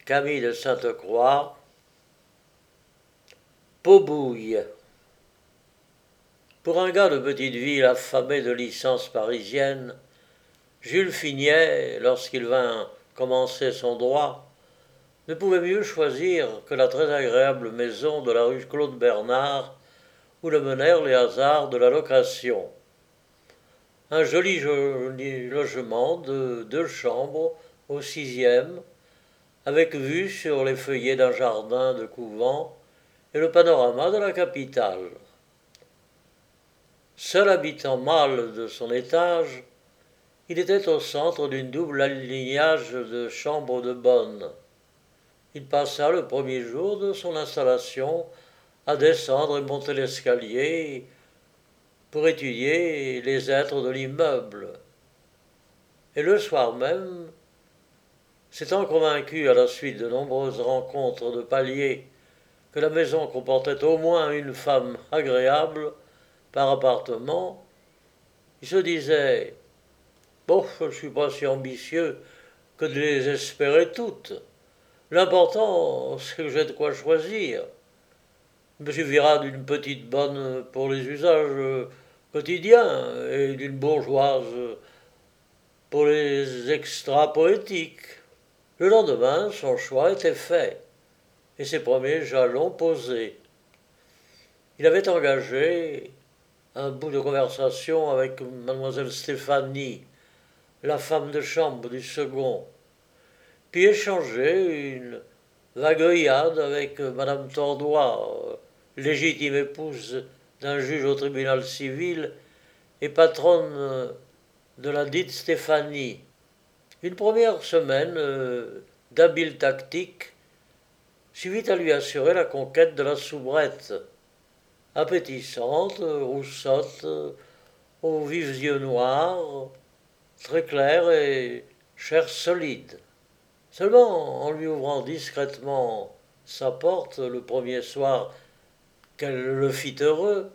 Camille de Sainte-Croix, Paubouille. Pour un gars de petite ville affamé de licences parisiennes, Jules Fignet, lorsqu'il vint commencer son droit, ne pouvait mieux choisir que la très agréable maison de la rue Claude Bernard, où le menèrent les hasards de la location. Un joli logement de 2 chambres au 6e, avec vue sur les feuillets d'un jardin de couvent et le panorama de la capitale. Seul habitant mâle de son étage, il était au centre d'une double alignage de chambres de bonne. Il passa le premier jour de son installation à descendre et monter l'escalier pour étudier les êtres de l'immeuble. Et le soir même, s'étant convaincu à la suite de nombreuses rencontres de paliers que la maison comportait au moins une femme agréable par appartement, il se disait « Bon, je ne suis pas si ambitieux que de les espérer toutes. L'important, c'est que j'ai de quoi choisir. Il me suffira d'une petite bonne pour les usages quotidiens et d'une bourgeoise pour les extras poétiques. » Le lendemain, son choix était fait et ses premiers jalons posés. Il avait engagé un bout de conversation avec mademoiselle Stéphanie, la femme de chambre du second, puis échangé une vague œillade avec madame Tordois, légitime épouse d'un juge au tribunal civil et patronne de la dite Stéphanie. Une première semaine d'habile tactique suffit à lui assurer la conquête de la soubrette, appétissante, roussotte, aux vifs yeux noirs, très claire et chair solide. Seulement, en lui ouvrant discrètement sa porte le premier soir qu'elle le fit heureux,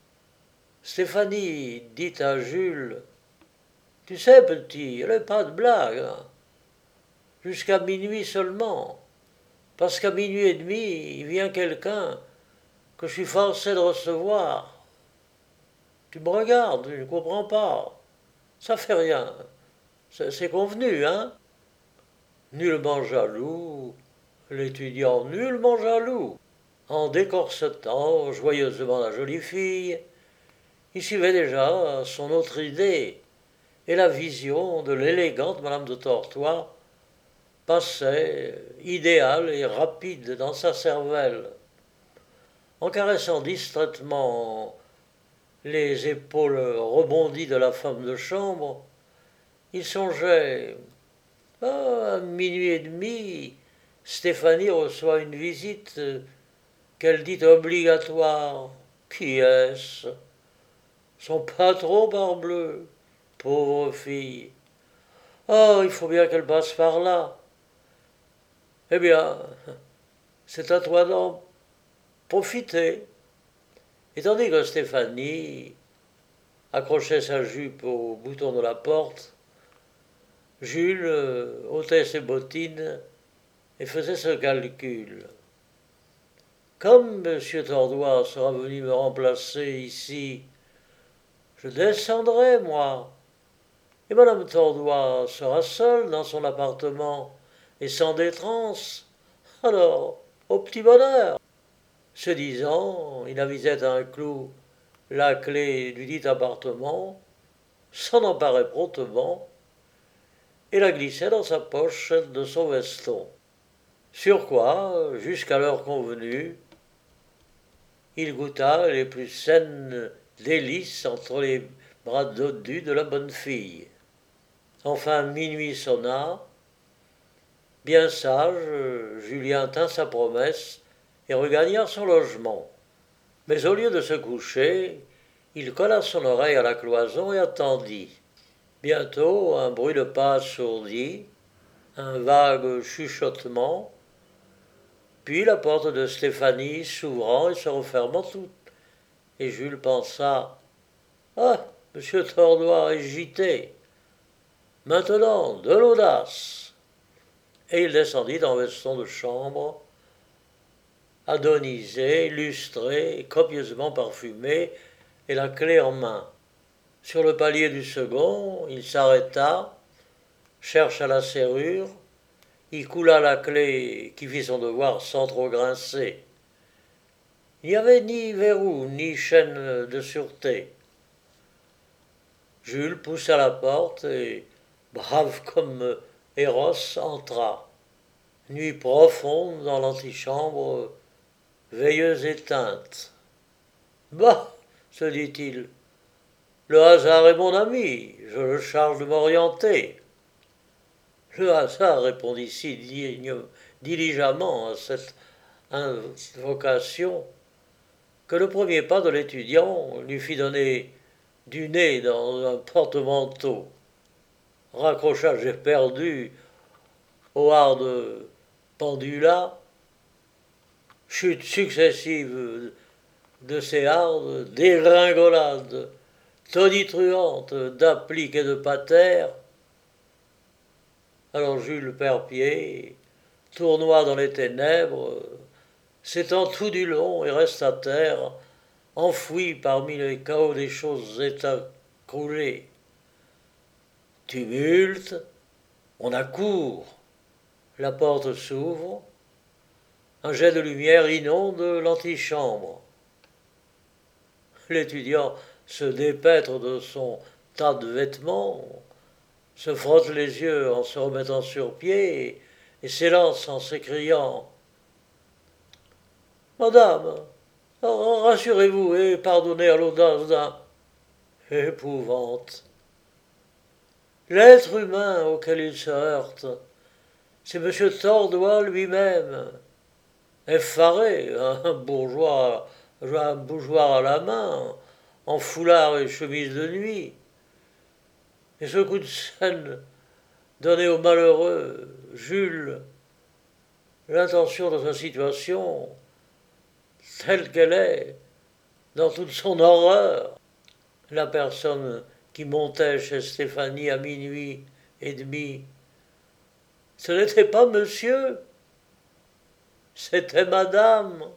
Stéphanie dit à Jules « Tu sais, petit, elle n'est pas de blague, hein, jusqu'à minuit seulement, parce qu'à minuit et demi, il vient quelqu'un que je suis forcé de recevoir. Tu me regardes, tu ne comprends pas. Ça fait rien. C'est convenu, hein ?» Nullement jaloux, l'étudiant nullement jaloux, en décorsetant joyeusement la jolie fille, il suivait déjà son autre idée, et la vision de l'élégante Madame de Tortois passait, idéale et rapide, dans sa cervelle. En caressant distraitement les épaules rebondies de la femme de chambre, il songeait « Ah, à minuit et demi, Stéphanie reçoit une visite qu'elle dit obligatoire. Qui est-ce ? Son patron, parbleu. Pauvre fille. Oh, il faut bien qu'elle passe par là. Eh bien, c'est à toi d'en profiter. » Et tandis que Stéphanie accrochait sa jupe au bouton de la porte, Jules ôtait ses bottines et faisait ce calcul. Comme M. Tordois sera venu me remplacer ici, je descendrai, moi, et Mme Tordois sera seule dans son appartement et sans détrance. Alors, au petit bonheur. Ce disant, il avisait à un clou la clé du dit appartement, s'en emparait promptement et la glissait dans sa poche de son veston. Sur quoi, jusqu'à l'heure convenue, il goûta les plus saines délices entre les bras dodus de la bonne fille. Enfin, minuit sonna. Bien sage, Julien tint sa promesse et regagna son logement. Mais au lieu de se coucher, il colla son oreille à la cloison et attendit. Bientôt, un bruit de pas sourdit, un vague chuchotement, puis la porte de Stéphanie s'ouvrant et se refermant toute. Et Jules pensa « Ah, M. Tordois est gité. Maintenant, de l'audace !» et il descendit en veston de chambre, adonisé, lustré, copieusement parfumé, et la clé en main. Sur le palier du second, il s'arrêta, chercha la serrure, y coula la clé qui fit son devoir sans trop grincer. Il n'y avait ni verrou, ni chaîne de sûreté. Jules poussa la porte et, brave comme Eros, entra. Nuit profonde dans l'antichambre, veilleuse éteinte. Bah, se dit-il, le hasard est mon ami, je le charge de m'orienter. Le hasard répondit si diligemment à cette invocation que le premier pas de l'étudiant lui fit donner du nez dans un porte-manteau. Raccrochage éperdu au harde pendula, chute successive de ces hardes, dégringolades tonitruantes d'appliques et de patères. Alors Jules perd pied, tournoie dans les ténèbres, s'étend tout du long et reste à terre, enfoui parmi les chaos des choses écroulées. Tumulte, on accourt, la porte s'ouvre, un jet de lumière inonde l'antichambre. L'étudiant se dépêtre de son tas de vêtements, se frotte les yeux en se remettant sur pied et s'élance en s'écriant « Madame, rassurez-vous et pardonnez à l'audace d'un épouvante. L'être humain auquel il se heurte, c'est M. Tordois lui-même, effaré, un bourgeois à la main, en foulard et chemise de nuit. Et ce coup de scène donné au malheureux Jules, l'intention de sa situation, telle qu'elle est, dans toute son horreur, la personne qui montait chez Stéphanie à minuit et demi, ce n'était pas monsieur, c'était madame.